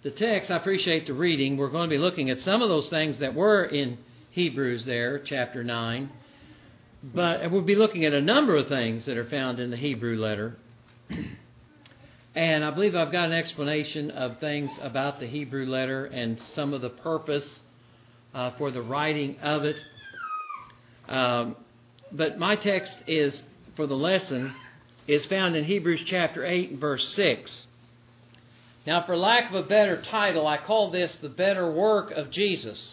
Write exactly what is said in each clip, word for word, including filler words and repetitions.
the text, I appreciate the reading. We're going to be looking at some of those things that were in Hebrews there, chapter nine. But we'll be looking at a number of things that are found in the Hebrew letter. And I believe I've got an explanation of things about the Hebrew letter and some of the purpose uh, for the writing of it. Um, but my text is, for the lesson, is found in Hebrews chapter eight and verse six. Now, for lack of a better title, I call this the better work of Jesus.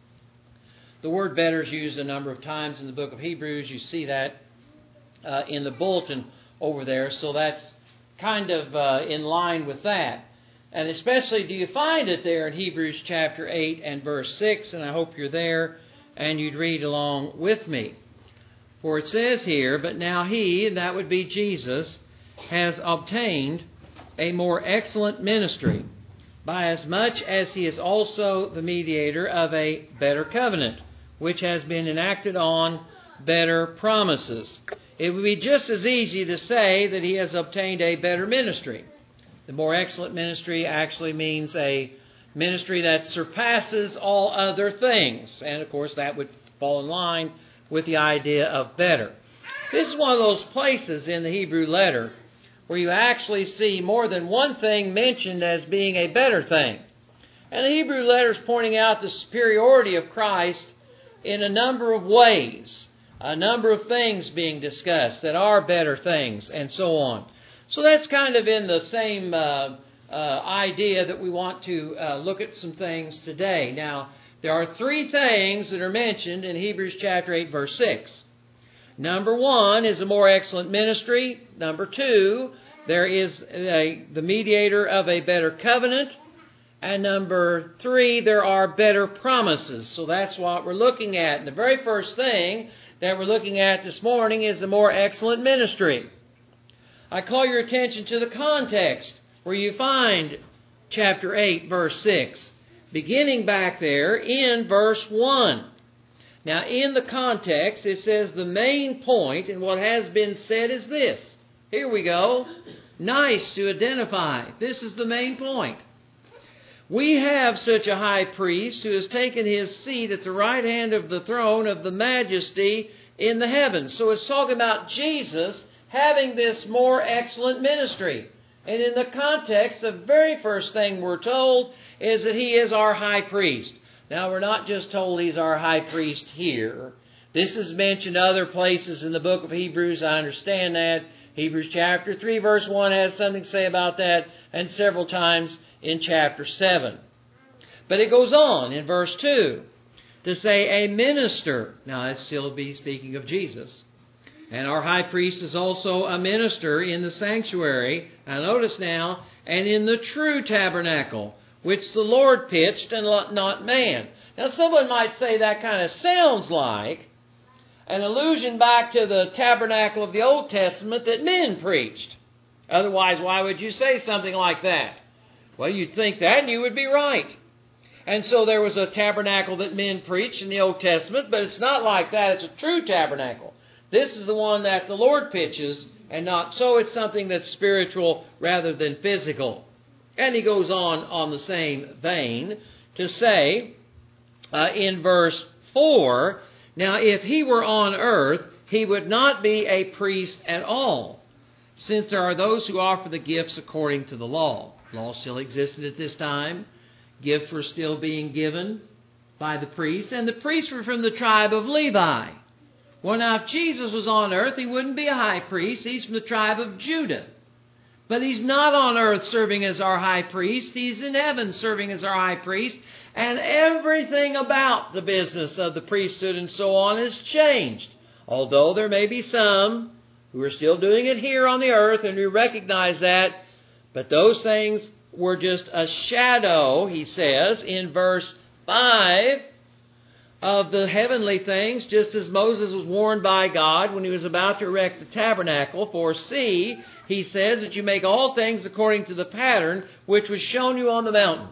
The word better is used a number of times in the book of Hebrews. You see that uh, in the bulletin over there. So that's kind of uh, in line with that. And especially do you find it there in Hebrews chapter eight and verse six. And I hope you're there and you'd read along with me. For it says here, but now he, and that would be Jesus, has obtained a more excellent ministry, by as much as he is also the mediator of a better covenant, which has been enacted on better promises. It would be just as easy to say that he has obtained a better ministry. The more excellent ministry actually means a ministry that surpasses all other things. And of course that would fall in line with the idea of better. This is one of those places in the Hebrew letter where you actually see more than one thing mentioned as being a better thing. And the Hebrew letter is pointing out the superiority of Christ in a number of ways, a number of things being discussed that are better things, and so on. So that's kind of in the same uh, uh, idea that we want to uh, look at some things today. Now, there are three things that are mentioned in Hebrews chapter eight, verse six. Number one is a more excellent ministry. Number two, there is a, the mediator of a better covenant. And number three, there are better promises. So that's what we're looking at. And the very first thing that we're looking at this morning is a more excellent ministry. I call your attention to the context where you find chapter eight, verse six, beginning back there in verse one. Now, in the context, it says the main point in what has been said is this. Here we go. Nice to identify. This is the main point. We have such a high priest who has taken his seat at the right hand of the throne of the majesty in the heavens. So it's talking about Jesus having this more excellent ministry. And in the context, the very first thing we're told is that he is our high priest. Now, we're not just told he's our high priest here. This is mentioned other places in the book of Hebrews. I understand that. Hebrews chapter three, verse one has something to say about that, and several times in chapter seven. But it goes on in verse two to say a minister. Now, that's still be speaking of Jesus. And our high priest is also a minister in the sanctuary. Now, notice now, and in the true tabernacle, which the Lord pitched and not man. Now, someone might say that kind of sounds like an allusion back to the tabernacle of the Old Testament that men preached. Otherwise, why would you say something like that? Well, you'd think that and you would be right. And so there was a tabernacle that men preached in the Old Testament, but it's not like that. It's a true tabernacle. This is the one that the Lord pitches, and not so. It's something that's spiritual rather than physical. And he goes on on the same vein to say uh, in verse four, now if he were on earth, he would not be a priest at all, since there are those who offer the gifts according to the law. Law still existed at this time. Gifts were still being given by the priests, and the priests were from the tribe of Levi. Well, now if Jesus was on earth, he wouldn't be a high priest. He's from the tribe of Judah. But he's not on earth serving as our high priest. He's in heaven serving as our high priest. And everything about the business of the priesthood and so on has changed. Although there may be some who are still doing it here on the earth, and we recognize that. But those things were just a shadow, he says, in verse five, of the heavenly things, just as Moses was warned by God when he was about to erect the tabernacle. For see, he says that you make all things according to the pattern which was shown you on the mountain.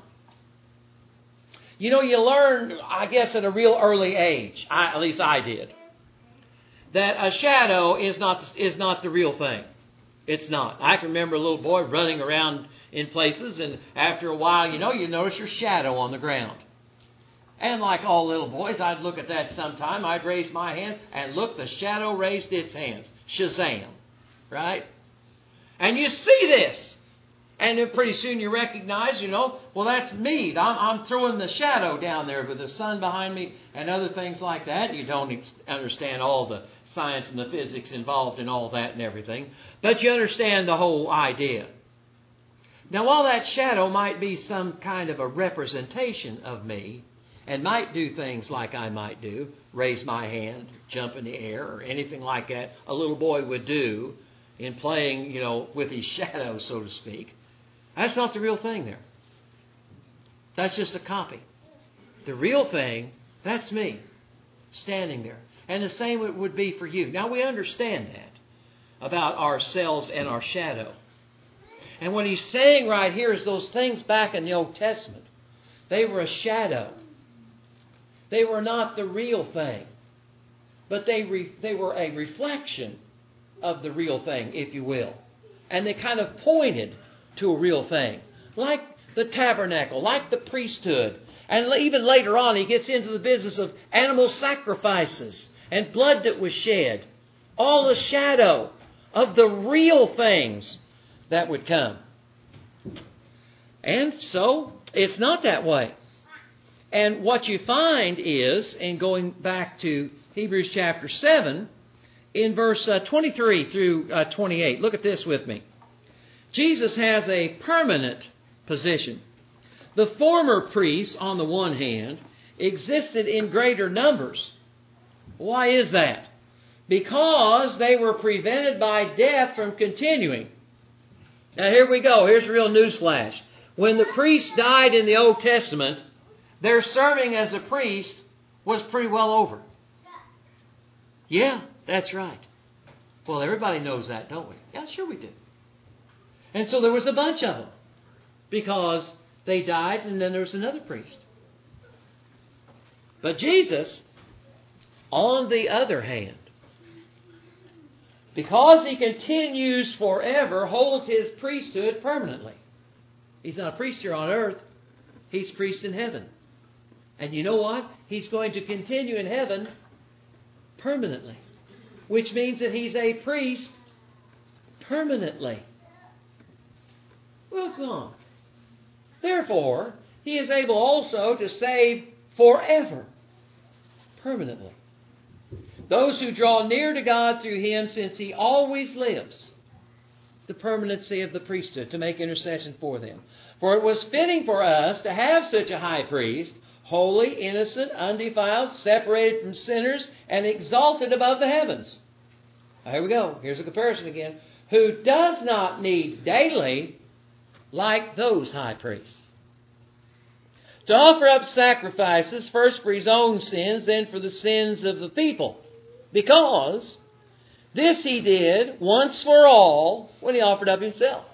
You know, you learn, I guess, at a real early age, I, at least I did, that a shadow is not, is not the real thing. It's not. I can remember a little boy running around in places, and after a while, you know, you notice your shadow on the ground. And like all little boys, I'd look at that sometime. I'd raise my hand, and look, the shadow raised its hands. Shazam. Right? And you see this. And then pretty soon you recognize, you know, well, that's me. I'm, I'm throwing the shadow down there with the sun behind me and other things like that. You don't ex- understand all the science and the physics involved in all that and everything. But you understand the whole idea. Now, while that shadow might be some kind of a representation of me and might do things like I might do, raise my hand, jump in the air, or anything like that a little boy would do in playing, you know, with his shadow, so to speak, that's not the real thing there. That's just a copy. The real thing, that's me, standing there. And the same it would be for you. Now, we understand that about ourselves and our shadow. And what he's saying right here is those things back in the Old Testament, they were a shadow. They were not the real thing. But they re, they were a reflection of the real thing, if you will. And they kind of pointed to a real thing. Like the tabernacle, like the priesthood. And even later on, he gets into the business of animal sacrifices and blood that was shed. All a shadow of the real things that would come. And so, it's not that way. And what you find is, in going back to Hebrews chapter seven, in verse uh, twenty-three through uh, twenty-eight, look at this with me. Jesus has a permanent position. The former priests, on the one hand, existed in greater numbers. Why is that? Because they were prevented by death from continuing. Now here we go. Here's a real newsflash. When the priests died in the Old Testament, their serving as a priest was pretty well over. Yeah, that's right. Well, everybody knows that, don't we? Yeah, sure we do. And so there was a bunch of them because they died and then there was another priest. But Jesus, on the other hand, because he continues forever, holds his priesthood permanently. He's not a priest here on earth. He's priest in heaven. And you know what? He's going to continue in heaven permanently. Which means that he's a priest permanently. Well, it's gone. Therefore, he is able also to save forever, permanently. Those who draw near to God through him, since he always lives, the permanency of the priesthood, to make intercession for them. For it was fitting for us to have such a high priest, holy, innocent, undefiled, separated from sinners, and exalted above the heavens. Now, here we go. Here's a comparison again. Who does not need daily, like those high priests, to offer up sacrifices, first for his own sins, then for the sins of the people. Because this he did once for all when he offered up himself.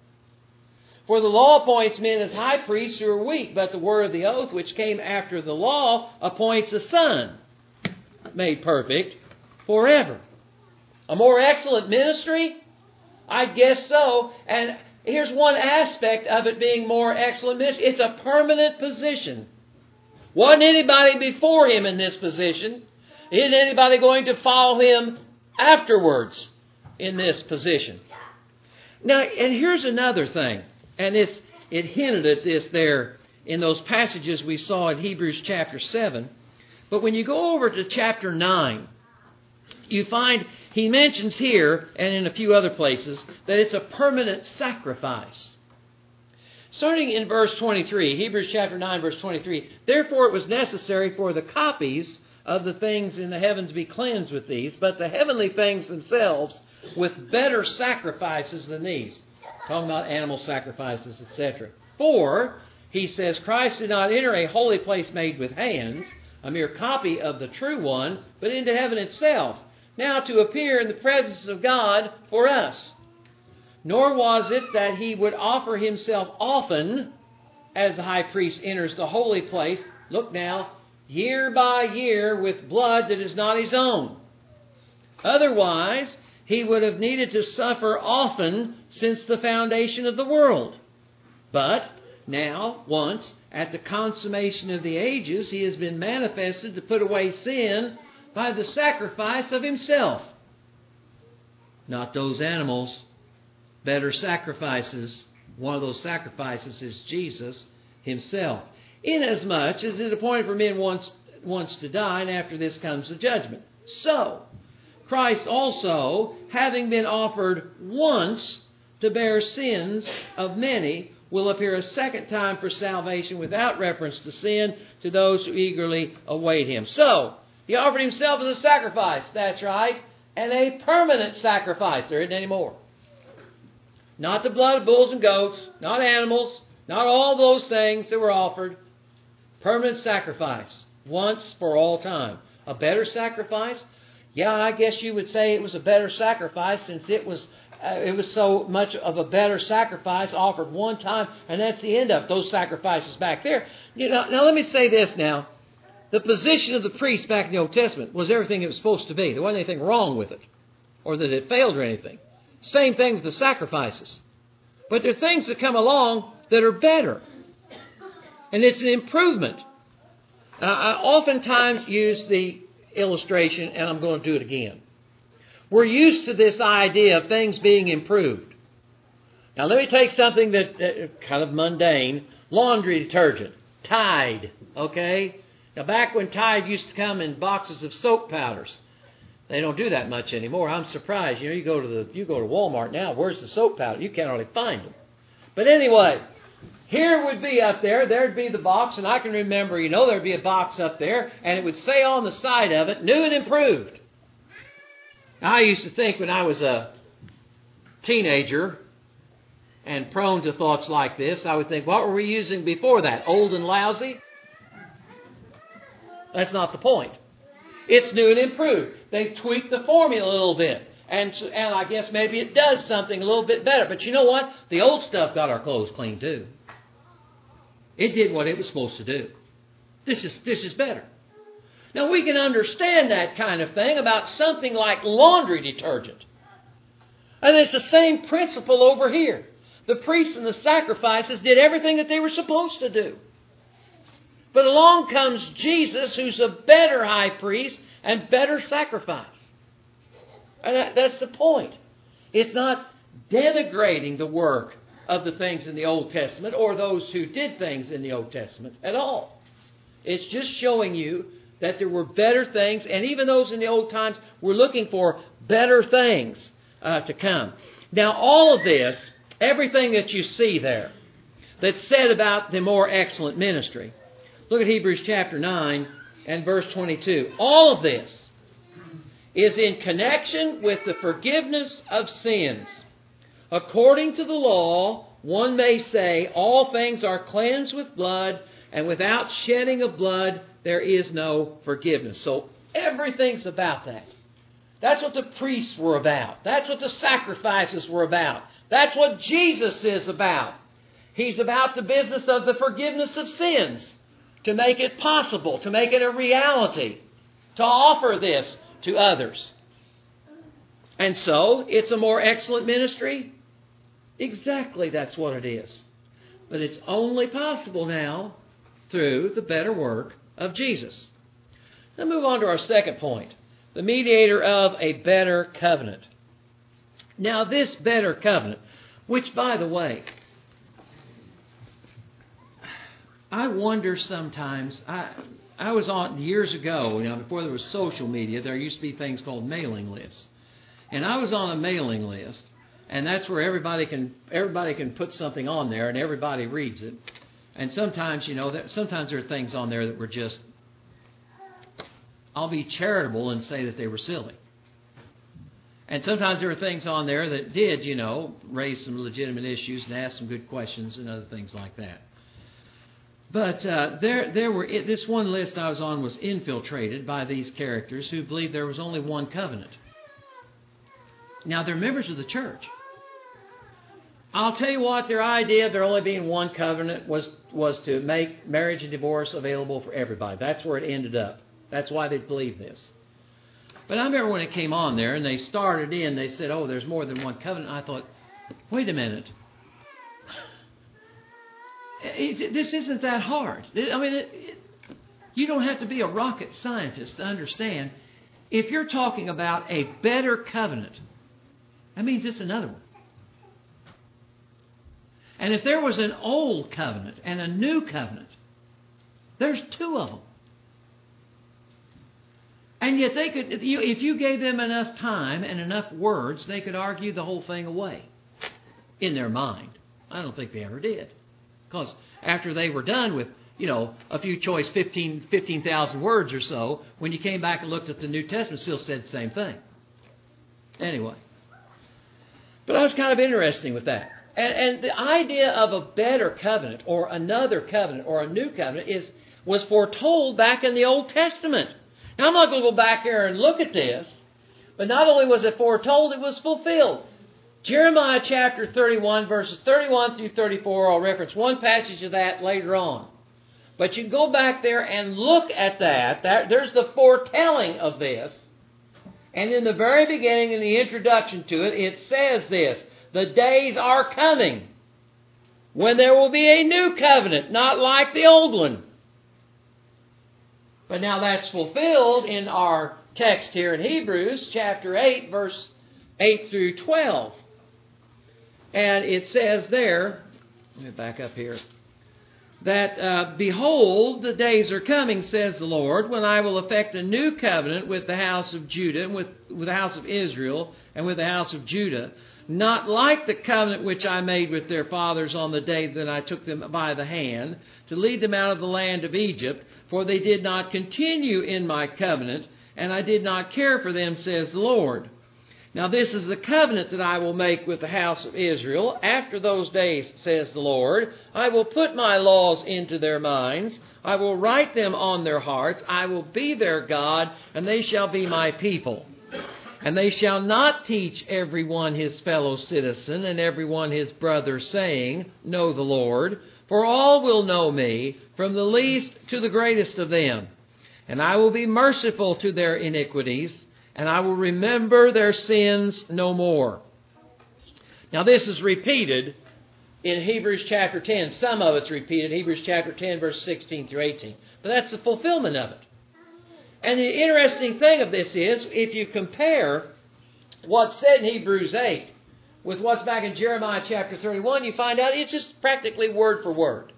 For the law appoints men as high priests who are weak, but the word of the oath which came after the law appoints a son made perfect forever. A more excellent ministry? I guess so. And here's one aspect of it being more excellent ministry. It's a permanent position. Wasn't anybody before him in this position. Isn't anybody going to follow him afterwards in this position? Now, and here's another thing. And it's, it hinted at this there in those passages we saw in Hebrews chapter seven. But when you go over to chapter nine, you find he mentions here, and in a few other places, that it's a permanent sacrifice. Starting in verse twenty-three, Hebrews chapter nine, verse twenty-three, therefore it was necessary for the copies of the things in the heavens to be cleansed with these, but the heavenly things themselves with better sacrifices than these. Talking about animal sacrifices, et cetera. For, he says, Christ did not enter a holy place made with hands, a mere copy of the true one, but into heaven itself, now to appear in the presence of God for us. Nor was it that he would offer himself often, as the high priest enters the holy place, look now, year by year with blood that is not his own. Otherwise, He would have needed to suffer often since the foundation of the world. But now, once, at the consummation of the ages, He has been manifested to put away sin by the sacrifice of Himself. Not those animals, better sacrifices. One of those sacrifices is Jesus Himself. Inasmuch as it is appointed for men once, once to die, and after this comes the judgment. So, Christ also, having been offered once to bear sins of many, will appear a second time for salvation without reference to sin to those who eagerly await Him. So, He offered Himself as a sacrifice, that's right, and a permanent sacrifice. There isn't any more. Not the blood of bulls and goats, not animals, not all those things that were offered. Permanent sacrifice, once for all time. A better sacrifice? Yeah, I guess you would say it was a better sacrifice since it was uh, it was so much of a better sacrifice offered one time, and that's the end of those sacrifices back there. You know, now let me say this now. The position of the priest back in the Old Testament was everything it was supposed to be. There wasn't anything wrong with it, or that it failed or anything. Same thing with the sacrifices. But there are things that come along that are better. And it's an improvement. Uh, I oftentimes use the illustration, and I'm going to do it again. We're used to this idea of things being improved. Now let me take something that uh, kind of mundane. Laundry detergent. Tide. Okay? Now back when Tide used to come in boxes of soap powders, they don't do that much anymore. I'm surprised. You know, you go to the you go to Walmart now. Where's the soap powder? You can't hardly find them. But anyway, here would be up there. There'd be the box, and I can remember. You know, there'd be a box up there, and it would say on the side of it, "New and improved." Now, I used to think when I was a teenager and prone to thoughts like this, I would think, what were we using before that? Old and lousy? That's not the point. It's new and improved. They tweaked the formula a little bit. And, and I guess maybe it does something a little bit better. But you know what? The old stuff got our clothes clean too. It did what it was supposed to do. This is, this is better. Now we can understand that kind of thing about something like laundry detergent. And it's the same principle over here. The priests and the sacrifices did everything that they were supposed to do. But along comes Jesus, who's a better high priest and better sacrifice. And that, that's the point. It's not denigrating the work of the things in the Old Testament or those who did things in the Old Testament at all. It's just showing you that there were better things, and even those in the old times were looking for better things uh, to come. Now, all of this, everything that you see there that's said about the more excellent ministry, look at Hebrews chapter nine and verse twenty-two. All of this is in connection with the forgiveness of sins. According to the law, one may say all things are cleansed with blood, and without shedding of blood, there is no forgiveness. So everything's about that. That's what the priests were about. That's what the sacrifices were about. That's what Jesus is about. He's about the business of the forgiveness of sins, to make it possible, to make it a reality, to offer this to others. And so, it's a more excellent ministry? Exactly, that's what it is. But it's only possible now through the better work of Jesus. Now move on to our second point. The mediator of a better covenant. Now this better covenant, which by the way, I wonder sometimes, I I was on years ago, you know, before there was social media, there used to be things called mailing lists. And I was on a mailing list, and that's where everybody can everybody can put something on there and everybody reads it. And sometimes, you know, that sometimes there are things on there that were just, I'll be charitable and say that they were silly. And sometimes there were things on there that did, you know, raise some legitimate issues and ask some good questions and other things like that. But uh, there, there were this one list I was on was infiltrated by these characters who believed there was only one covenant. Now they're members of the church. I'll tell you what, their idea of there only being one covenant was was to make marriage and divorce available for everybody. That's where it ended up. That's why they believed this. But I remember when it came on there and they started in, they said, oh, there's more than one covenant. I thought, wait a minute. It, this isn't that hard. I mean, it, it, you don't have to be a rocket scientist to understand. If you're talking about a better covenant, that means it's another one. And if there was an old covenant and a new covenant, there's two of them. And yet they could, if you gave them enough time and enough words, they could argue the whole thing away in their mind. I don't think they ever did. Because after they were done with, you know, a few choice fifteen thousand words or so, when you came back and looked at the New Testament, it still said the same thing. Anyway. But I was kind of interesting with that. And, and the idea of a better covenant or another covenant or a new covenant is was foretold back in the Old Testament. Now, I'm not going to go back here and look at this, but not only was it foretold, it was fulfilled. Jeremiah chapter thirty-one, verses thirty-one through thirty-four, I'll reference one passage of that later on. But you go back there and look at that. that there's the foretelling of this. And in the very beginning, in the introduction to it, it says this: the days are coming when there will be a new covenant, not like the old one. But now that's fulfilled in our text here in Hebrews chapter eight, verse eight through twelve. And it says there, let me back up here, that, uh, behold, the days are coming, says the Lord, when I will effect a new covenant with the house of Judah, and with, with the house of Israel, and with the house of Judah, not like the covenant which I made with their fathers on the day that I took them by the hand, to lead them out of the land of Egypt, for they did not continue in my covenant, and I did not care for them, says the Lord. Now this is the covenant that I will make with the house of Israel. After those days, says the Lord, I will put my laws into their minds. I will write them on their hearts. I will be their God, and they shall be my people. And they shall not teach every one his fellow citizen and every one his brother, saying, know the Lord. For all will know me, from the least to the greatest of them. And I will be merciful to their iniquities, and I will remember their sins no more. Now this is repeated in Hebrews chapter ten. Some of it's repeated in Hebrews chapter ten, verse sixteen through eighteen. But that's the fulfillment of it. And the interesting thing of this is, if you compare what's said in Hebrews eight with what's back in Jeremiah chapter thirty-one, you find out it's just practically word for word.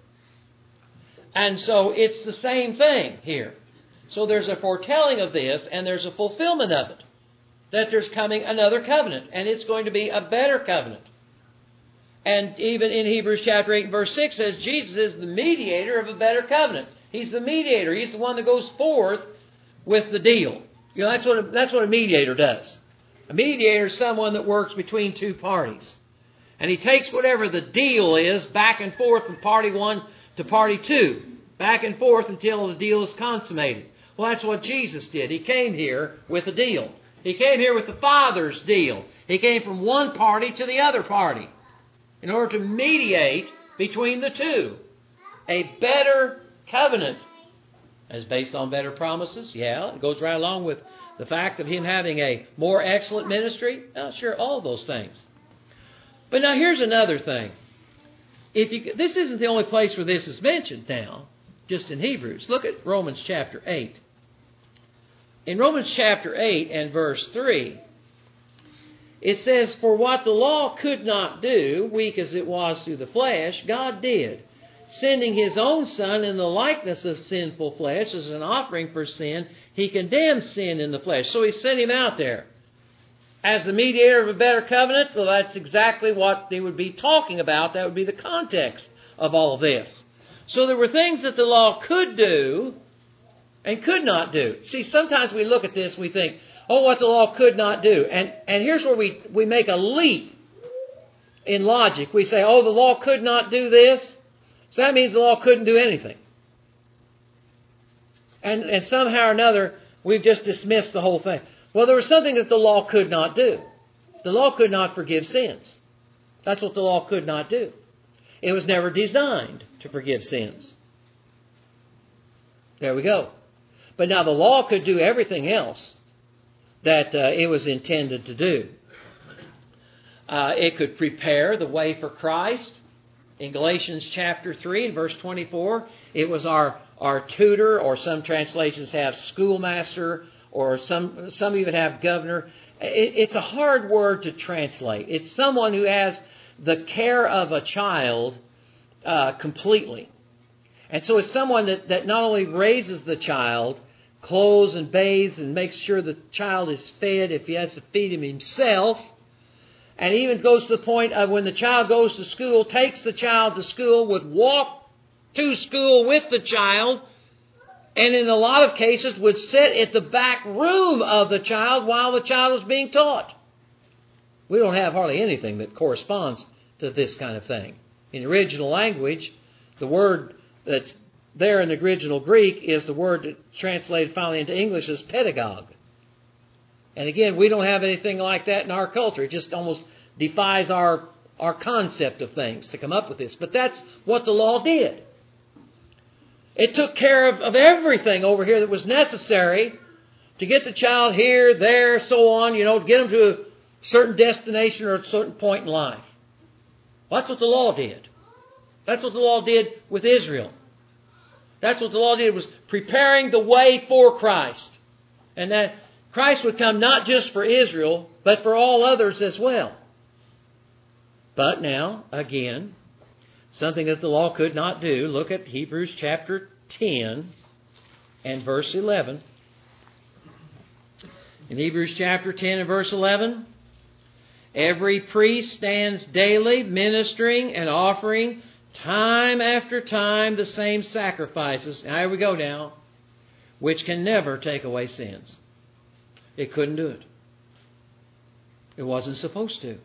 And so it's the same thing here. So there's a foretelling of this, and there's a fulfillment of it. That there's coming another covenant, and it's going to be a better covenant. And even in Hebrews chapter eight and verse six says Jesus is the mediator of a better covenant. He's the mediator. He's the one that goes forth with the deal. You know, that's what a, that's what a mediator does. A mediator is someone that works between two parties. And he takes whatever the deal is back and forth from party one to party two. Back and forth until the deal is consummated. Well, that's what Jesus did. He came here with a deal. He came here with the Father's deal. He came from one party to the other party in order to mediate between the two. A better covenant. Is based on better promises. Yeah, it goes right along with the fact of him having a more excellent ministry. Oh, sure, all those things. But now here's another thing. If you, this isn't the only place where this is mentioned now, just in Hebrews. Look at Romans chapter eight. In Romans chapter eight and verse three, it says, for what the law could not do, weak as it was through the flesh, God did, sending his own Son in the likeness of sinful flesh as an offering for sin. He condemned sin in the flesh. So he sent him out there as the mediator of a better covenant. Well, that's exactly what they would be talking about. That would be the context of all this. So there were things that the law could do and could not do. See, sometimes we look at this and we think, oh, what the law could not do. And, and here's where we, we make a leap in logic. We say, oh, the law could not do this. So that means the law couldn't do anything. And, and somehow or another, we've just dismissed the whole thing. Well, there was something that the law could not do. The law could not forgive sins. That's what the law could not do. It was never designed to forgive sins. There we go. But now the law could do everything else. that uh, it was intended to do. Uh, it could prepare the way for Christ. In Galatians chapter three and verse twenty-four, it was our, our tutor, or some translations have schoolmaster, or some some even have governor. It, it's a hard word to translate. It's someone who has the care of a child uh, completely. And so it's someone that, that not only raises the child, clothes and bathes and makes sure the child is fed if he has to feed him himself, and even goes to the point of when the child goes to school, takes the child to school, would walk to school with the child, and in a lot of cases would sit at the back room of the child while the child was being taught. We don't have hardly anything that corresponds to this kind of thing. In the original language, the word that's there in the original Greek is the word that translated finally into English as pedagogue. And again, we don't have anything like that in our culture. It just almost defies our, our concept of things to come up with this. But that's what the law did. It took care of, of everything over here that was necessary to get the child here, there, so on, you know, to get them to a certain destination or a certain point in life. Well, that's what the law did. That's what the law did with Israel. That's what the law did, was preparing the way for Christ. And that Christ would come not just for Israel, but for all others as well. But now, again, something that the law could not do. Look at Hebrews chapter ten and verse eleven. In Hebrews chapter ten and verse eleven, every priest stands daily ministering and offering time after time the same sacrifices. Now here we go now. Which can never take away sins. It couldn't do it. It wasn't supposed to.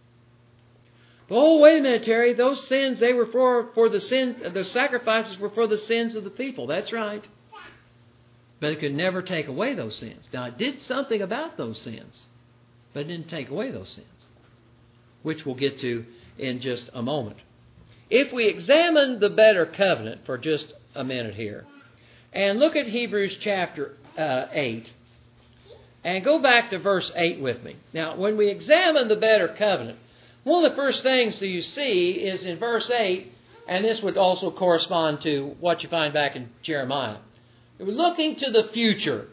But, oh, wait a minute, Terry. Those sins, they were for, for the sin, the sacrifices were for the sins of the people. That's right. But it could never take away those sins. Now, it did something about those sins, but it didn't take away those sins, which we'll get to in just a moment. If we examine the better covenant for just a minute here, and look at Hebrews chapter uh, eight, and go back to verse eight with me. Now, when we examine the better covenant, one of the first things that you see is in verse eight, and this would also correspond to what you find back in Jeremiah. We're looking to the future.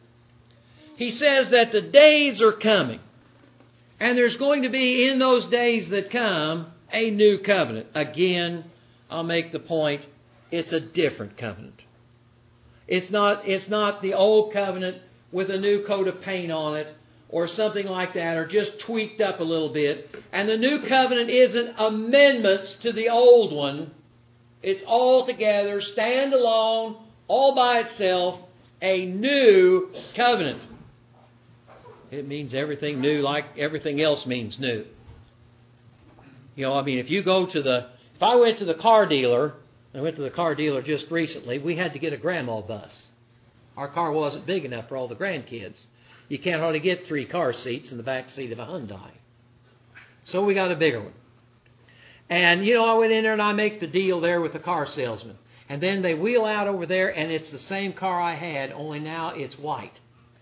He says that the days are coming, and there's going to be in those days that come a new covenant. Again, I'll make the point, it's a different covenant. It's not, it's not the old covenant with a new coat of paint on it or something like that, or just tweaked up a little bit. And the new covenant isn't amendments to the old one. It's altogether, stand-alone, all by itself, a new covenant. It means everything new like everything else means new. You know, I mean, if you go to the, if I went to the car dealer, I went to the car dealer just recently, we had to get a grandma bus. Our car wasn't big enough for all the grandkids. You can't hardly get three car seats in the back seat of a Hyundai. So we got a bigger one. And, you know, I went in there and I make the deal there with the car salesman. And then they wheel out over there and it's the same car I had, only now it's white.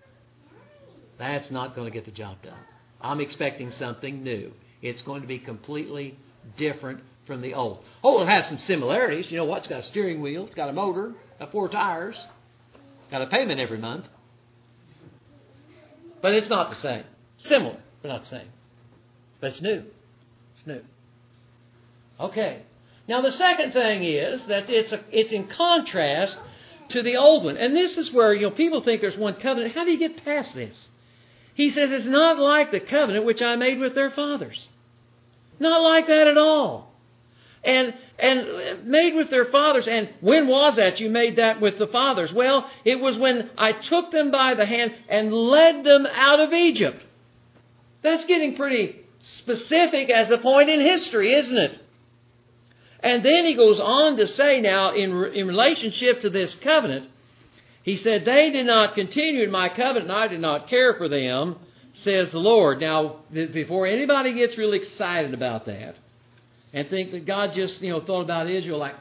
That's not going to get the job done. I'm expecting something new. It's going to be completely different from the old. Oh, it'll have some similarities. You know what? It's got a steering wheel. It's got a motor. Got four tires. Got a payment every month. But it's not the same. Similar, but not the same. But it's new. It's new. Okay. Now the second thing is that it's a, it's in contrast to the old one. And this is where, you know, people think there's one covenant. How do you get past this? He says it's not like the covenant which I made with their fathers. Not like that at all. And and made with their fathers. And when was that you made that with the fathers? Well, it was when I took them by the hand and led them out of Egypt. That's getting pretty specific as a point in history, isn't it? And then he goes on to say now, in, in relationship to this covenant, he said, they did not continue in my covenant, and I did not care for them, says the Lord. Now, before anybody gets really excited about that, and think that God just, you know, thought about Israel like,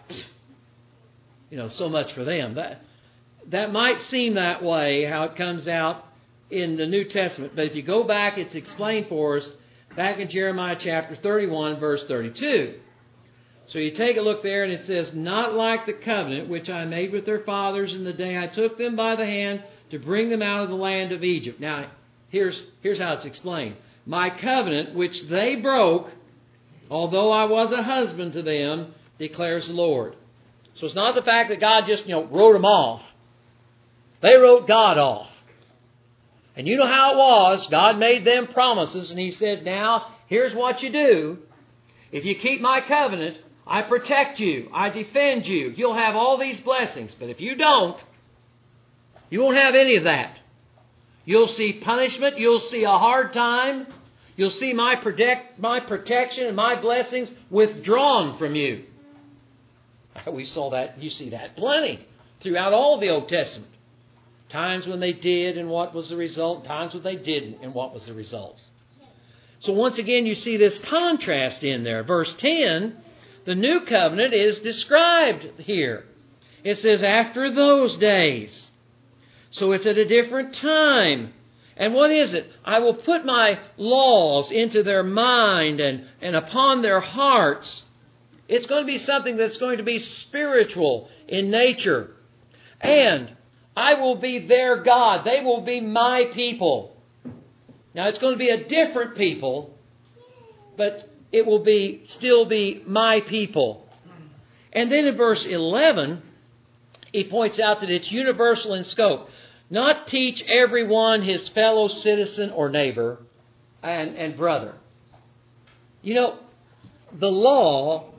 you know, so much for them. That that might seem that way, how it comes out in the New Testament. But if you go back, it's explained for us back in Jeremiah chapter thirty-one, verse thirty-two. So you take a look there, and it says, "Not like the covenant which I made with their fathers in the day I took them by the hand to bring them out of the land of Egypt." Now, here's, here's how it's explained. "My covenant which they broke, although I was a husband to them, declares the Lord." So it's not the fact that God just, you know, wrote them off. They wrote God off. And you know how it was. God made them promises, and He said, "Now, here's what you do. If you keep my covenant, I protect you. I defend you. You'll have all these blessings. But if you don't, you won't have any of that. You'll see punishment. You'll see a hard time. You'll see my protect, my protection and my blessings withdrawn from you." We saw that. You see that plenty throughout all the Old Testament. Times when they did and what was the result. Times when they didn't and what was the result. So once again, you see this contrast in there. Verse ten, the new covenant is described here. It says, "After those days." So it's at a different time. And what is it? "I will put my laws into their mind and, and upon their hearts." It's going to be something that's going to be spiritual in nature. "And I will be their God. They will be my people." Now it's going to be a different people, but it will be still be my people. And then in verse eleven, he points out that it's universal in scope. "Not teach everyone his fellow citizen or neighbor and, and brother." You know, the law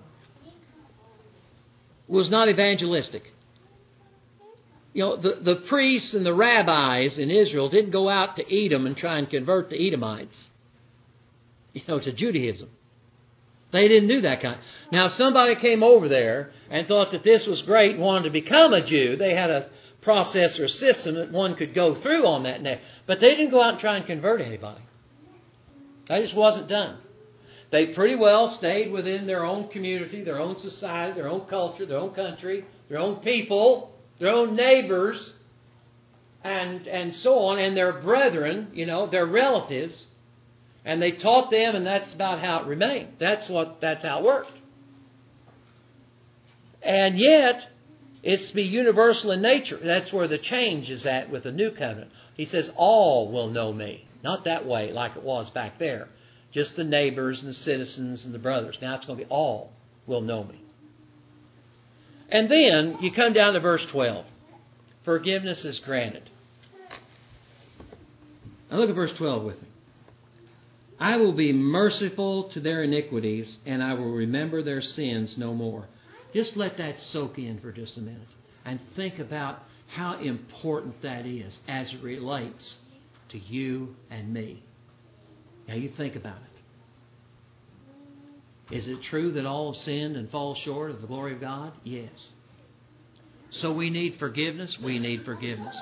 was not evangelistic. You know, the, the priests and the rabbis in Israel didn't go out to Edom and try and convert the Edomites, you know, to Judaism. They didn't do that kind. Now, if somebody came over there and thought that this was great and wanted to become a Jew, they had a process or a system that one could go through on that. But they didn't go out and try and convert anybody. That just wasn't done. They pretty well stayed within their own community, their own society, their own culture, their own country, their own people, their own neighbors, and and so on, and their brethren, you know, their relatives. And they taught them, and that's about how it remained. That's what that's how it worked. And yet, it's to be universal in nature. That's where the change is at with the new covenant. He says, "All will know me." Not that way like it was back there. Just the neighbors and the citizens and the brothers. Now it's going to be all will know me. And then you come down to verse twelve. Forgiveness is granted. Now look at verse twelve with me. "I will be merciful to their iniquities, and I will remember their sins no more." Just let that soak in for just a minute. And think about how important that is as it relates to you and me. Now you think about it. Is it true that all have sinned and fall short of the glory of God? Yes. So we need forgiveness? We need forgiveness.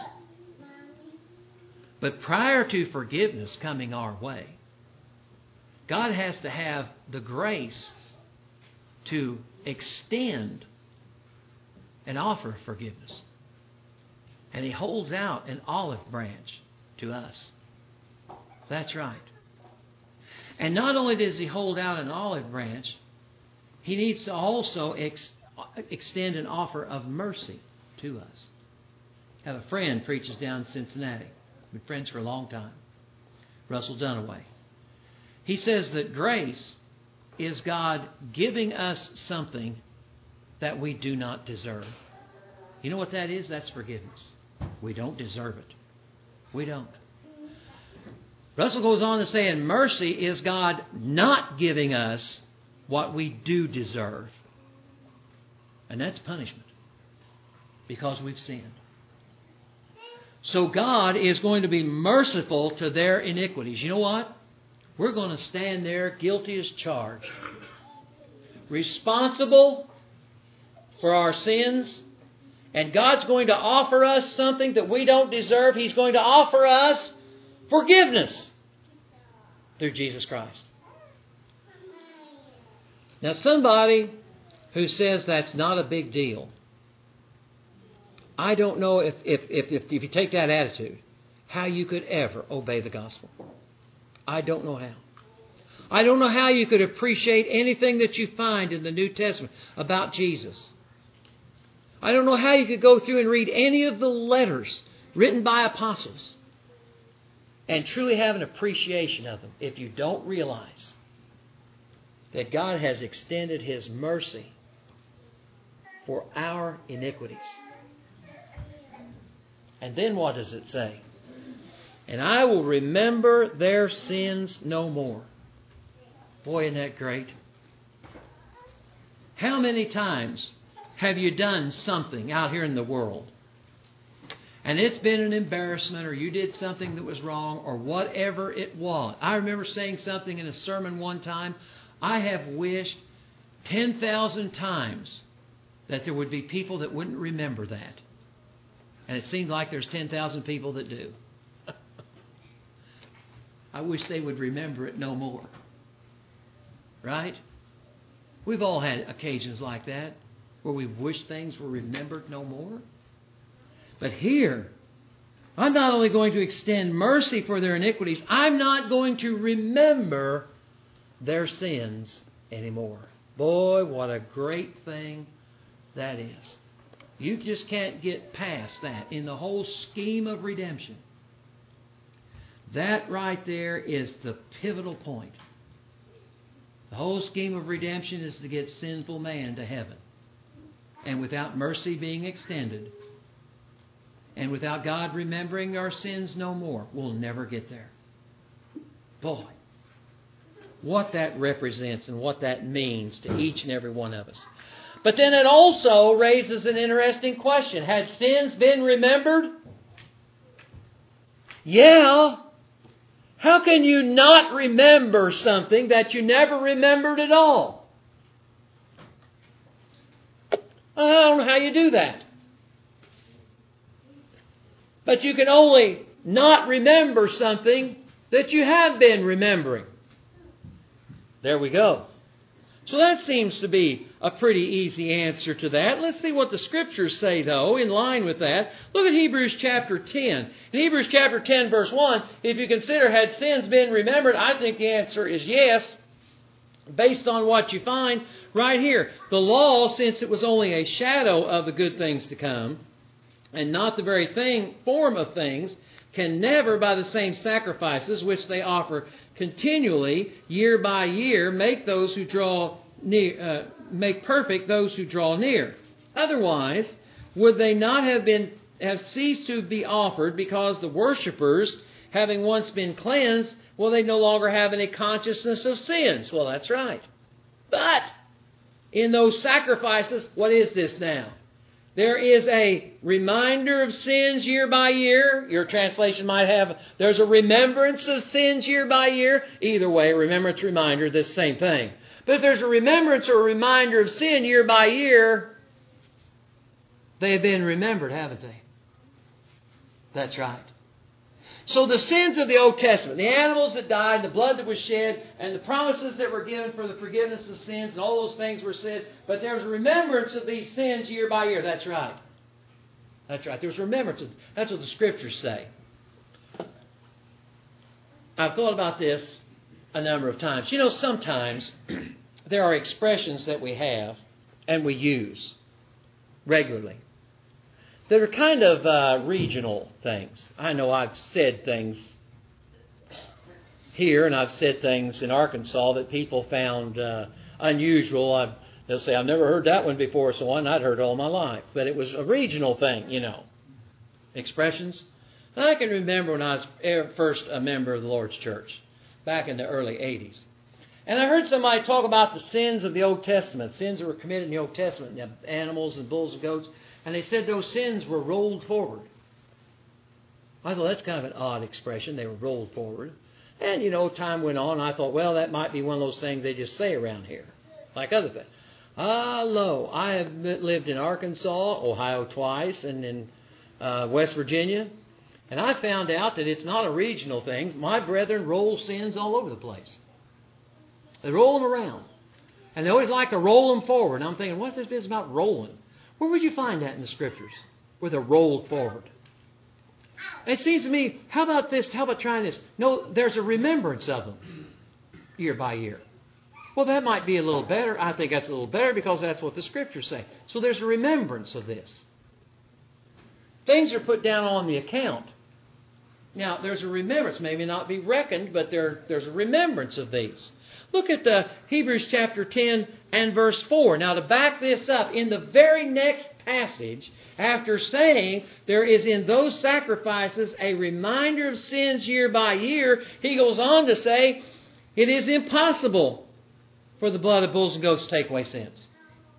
But prior to forgiveness coming our way, God has to have the grace to extend an offer of forgiveness. And He holds out an olive branch to us. That's right. And not only does He hold out an olive branch, He needs to also ex- extend an offer of mercy to us. I have a friend preaches down in Cincinnati. We've been friends for a long time. Russell Dunaway. He says that grace is God giving us something that we do not deserve. You know what that is? That's forgiveness. We don't deserve it. We don't. Russell goes on to say, and mercy is God not giving us what we do deserve. And that's punishment because we've sinned. So God is going to be merciful to their iniquities. You know what? We're going to stand there guilty as charged. Responsible for our sins. And God's going to offer us something that we don't deserve. He's going to offer us forgiveness through Jesus Christ. Now somebody who says that's not a big deal, I don't know if, if, if, if, if you take that attitude, how you could ever obey the gospel. I don't know how. I don't know how you could appreciate anything that you find in the New Testament about Jesus. I don't know how you could go through and read any of the letters written by apostles and truly have an appreciation of them if you don't realize that God has extended His mercy for our iniquities. And then what does it say? And I will remember their sins no more. Boy, isn't that great? How many times have you done something out here in the world and it's been an embarrassment, or you did something that was wrong, or whatever it was? I remember saying something in a sermon one time. I have wished ten thousand times that there would be people that wouldn't remember that. And it seems like there's ten thousand people that do. I wish they would remember it no more. Right? We've all had occasions like that where we wish things were remembered no more. But here, I'm not only going to extend mercy for their iniquities, I'm not going to remember their sins anymore. Boy, what a great thing that is. You just can't get past that in the whole scheme of redemption. That right there is the pivotal point. The whole scheme of redemption is to get sinful man to heaven. And without mercy being extended, and without God remembering our sins no more, we'll never get there. Boy, what that represents and what that means to each and every one of us. But then it also raises an interesting question. Had sins been remembered? Yeah. How can you not remember something that you never remembered at all? I don't know how you do that. But you can only not remember something that you have been remembering. There we go. So that seems to be a pretty easy answer to that. Let's see what the Scriptures say, though, in line with that. Look at Hebrews chapter ten. In Hebrews chapter ten, verse one, if you consider, had sins been remembered, I think the answer is yes, based on what you find right here. The law, since it was only a shadow of the good things to come, and not the very thing, form of things, can never, by the same sacrifices which they offer continually, year by year, make those who draw near, uh, make perfect those who draw near. Otherwise, would they not have been have ceased to be offered, because the worshippers, having once been cleansed, well, they no longer have any consciousness of sins. Well, that's right. But in those sacrifices, what is this now? There is a reminder of sins year by year. Your translation might have, there's a remembrance of sins year by year. Either way, remembrance, reminder, this same thing. But if there's a remembrance or a reminder of sin year by year, they've been remembered, haven't they? That's right. So the sins of the Old Testament, the animals that died, the blood that was shed, and the promises that were given for the forgiveness of sins, and all those things were said, but there's a remembrance of these sins year by year. That's right. That's right. There's remembrance. Of, that's what the Scriptures say. I've thought about this a number of times. You know, sometimes there are expressions that we have and we use regularly that are kind of uh, regional things. I know I've said things here, and I've said things in Arkansas that people found uh, unusual. I've, they'll say, I've never heard that one before, so on. I'd heard it all my life. But it was a regional thing, you know. Expressions. I can remember when I was first a member of the Lord's Church, back in the early eighties. And I heard somebody talk about the sins of the Old Testament, sins that were committed in the Old Testament, you know, animals and bulls and goats. And they said those sins were rolled forward. I thought that's kind of an odd expression. They were rolled forward. And, you know, time went on. I thought, well, that might be one of those things they just say around here. Like other things. Ah, lo, I have lived in Arkansas, Ohio twice, and in uh, West Virginia. And I found out that it's not a regional thing. My brethren roll sins all over the place. They roll them around. And they always like to roll them forward. And I'm thinking, what's this business about rolling? Where would you find that in the Scriptures? Where they're rolled forward. It seems to me, how about this? How about trying this? No, there's a remembrance of them year by year. Well, that might be a little better. I think that's a little better because that's what the Scriptures say. So there's a remembrance of this. Things are put down on the account. Now, there's a remembrance. Maybe not be reckoned, but there, there's a remembrance of these. Look at the Hebrews chapter ten and verse four. Now, to back this up, in the very next passage, after saying there is in those sacrifices a reminder of sins year by year, he goes on to say, it is impossible for the blood of bulls and goats to take away sins.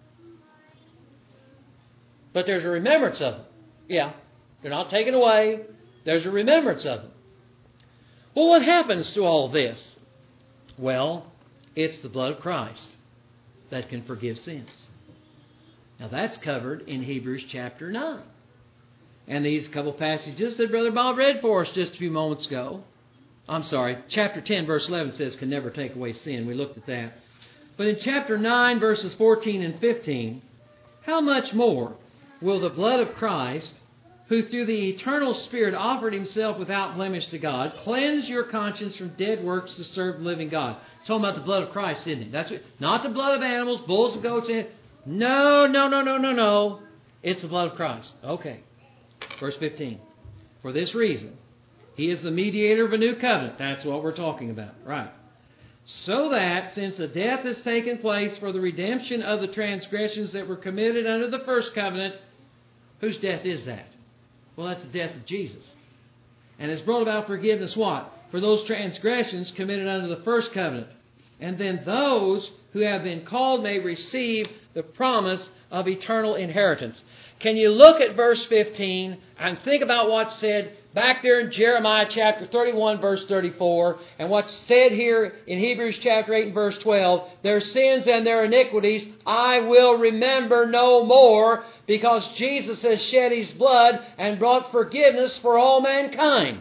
But there's a remembrance of them. Yeah, they're not taken away. There's a remembrance of them. Well, what happens to all this? Well, it's the blood of Christ that can forgive sins. Now, that's covered in Hebrews chapter nine. And these couple passages that Brother Bob read for us just a few moments ago. I'm sorry, chapter ten, verse eleven says can never take away sin. We looked at that. But in chapter nine, verses fourteen and fifteen, how much more will the blood of Christ, who through the eternal Spirit offered himself without blemish to God, cleanse your conscience from dead works to serve the living God? It's talking about the blood of Christ, isn't it? That's what, not the blood of animals, bulls and goats. No, no, no, no, no, no. It's the blood of Christ. Okay. Verse fifteen. For this reason, he is the mediator of a new covenant. That's what we're talking about. Right. So that, since a death has taken place for the redemption of the transgressions that were committed under the first covenant, whose death is that? Well, that's the death of Jesus. And it's brought about forgiveness what? For those transgressions committed under the first covenant. And then those who have been called may receive the promise of eternal inheritance. Can you look at verse fifteen and think about what's said back there in Jeremiah chapter thirty-one, verse thirty-four, and what's said here in Hebrews chapter eight and verse twelve? Their sins and their iniquities I will remember no more, because Jesus has shed His blood and brought forgiveness for all mankind.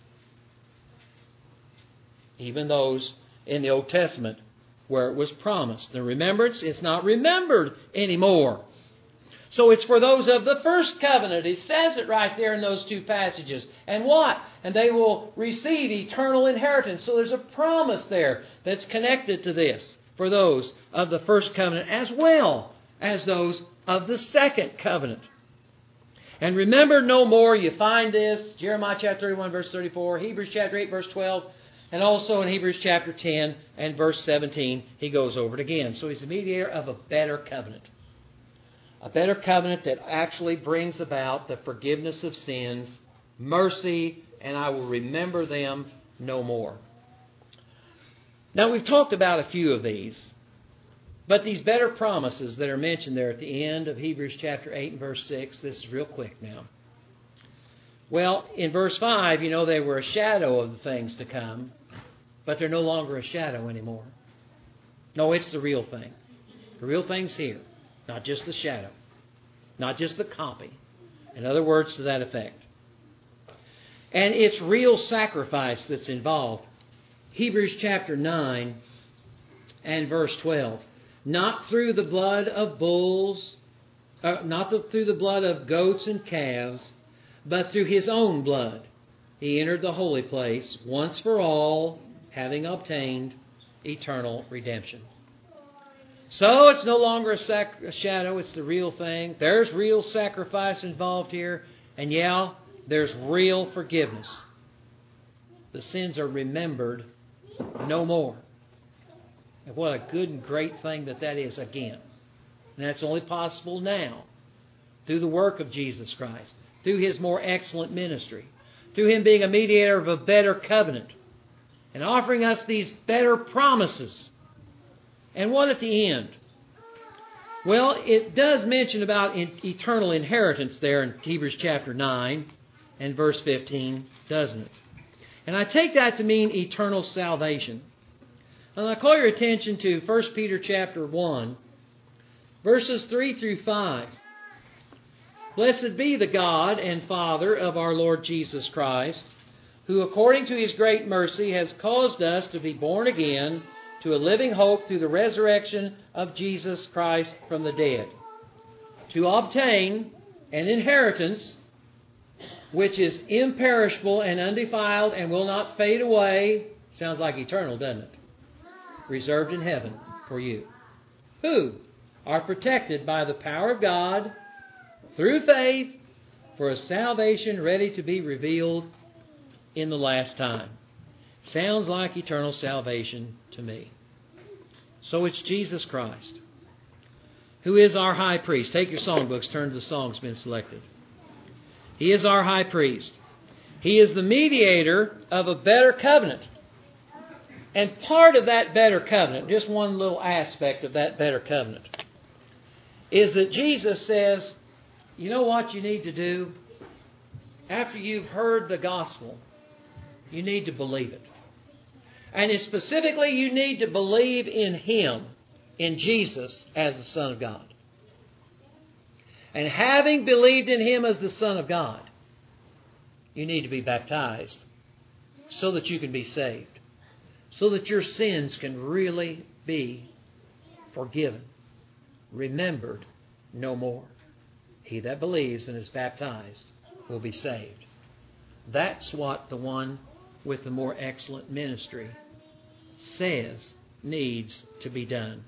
Even those in the Old Testament where it was promised. The remembrance, it's not remembered anymore. So it's for those of the first covenant. It says it right there in those two passages. And what? And they will receive eternal inheritance. So there's a promise there that's connected to this for those of the first covenant as well as those of the second covenant. And remember no more, you find this, Jeremiah chapter thirty-one, verse thirty-four, Hebrews chapter eight, verse twelve, and also in Hebrews chapter ten and verse seventeen, he goes over it again. So he's the mediator of a better covenant. A better covenant that actually brings about the forgiveness of sins, mercy, and I will remember them no more. Now, we've talked about a few of these, but these better promises that are mentioned there at the end of Hebrews chapter eight and verse six, this is real quick now. Well, in verse five, you know, they were a shadow of the things to come, but they're no longer a shadow anymore. No, it's the real thing. The real thing's here, not just the shadow, not just the copy. In other words, to that effect. And it's real sacrifice that's involved. Hebrews chapter nine and verse twelve. Not through the blood of bulls, uh, not the, through the blood of goats and calves, but through His own blood. He entered the holy place once for all, having obtained eternal redemption. So it's no longer a, sac- a shadow, it's the real thing. There's real sacrifice involved here. And yeah, there's real forgiveness. The sins are remembered no more. And what a good and great thing that that is again. And that's only possible now through the work of Jesus Christ, through His more excellent ministry, through Him being a mediator of a better covenant and offering us these better promises. And what at the end? Well, it does mention about in eternal inheritance there in Hebrews chapter nine and verse fifteen, doesn't it? And I take that to mean eternal salvation. And I call your attention to First Peter chapter one, verses three through five. Blessed be the God and Father of our Lord Jesus Christ, who according to His great mercy has caused us to be born again to a living hope through the resurrection of Jesus Christ from the dead, to obtain an inheritance which is imperishable and undefiled and will not fade away. Sounds like eternal, doesn't it? Reserved in heaven for you. Who are protected by the power of God through faith for a salvation ready to be revealed in the last time. Sounds like eternal salvation to me. So it's Jesus Christ, who is our high priest. Take your songbooks, turn to the songs been selected. He is our high priest. He is the mediator of a better covenant. And part of that better covenant, just one little aspect of that better covenant, is that Jesus says, you know what you need to do? After you've heard the gospel, you need to believe it. And it's specifically, you need to believe in Him, in Jesus, as the Son of God. And having believed in Him as the Son of God, you need to be baptized so that you can be saved, so that your sins can really be forgiven, remembered no more. He that believes and is baptized will be saved. That's what the one with the more excellent ministry says needs to be done.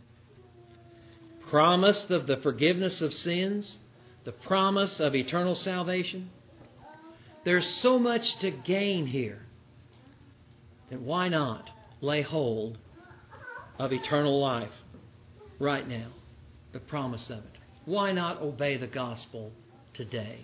Promise of the forgiveness of sins, the promise of eternal salvation. There's so much to gain here that why not lay hold of eternal life right now, the promise of it. Why not obey the gospel today?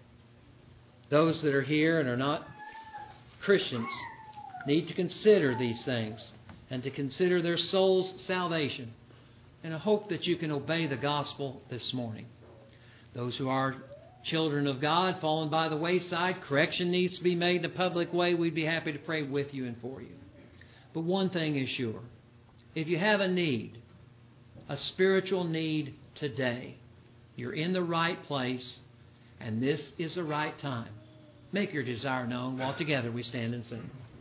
Those that are here and are not Christians need to consider these things and to consider their soul's salvation. And I hope that you can obey the gospel this morning. Those who are children of God, fallen by the wayside, correction needs to be made in a public way, we'd be happy to pray with you and for you. But one thing is sure. If you have a need, a spiritual need today, you're in the right place, and this is the right time. Make your desire known while together we stand and sing.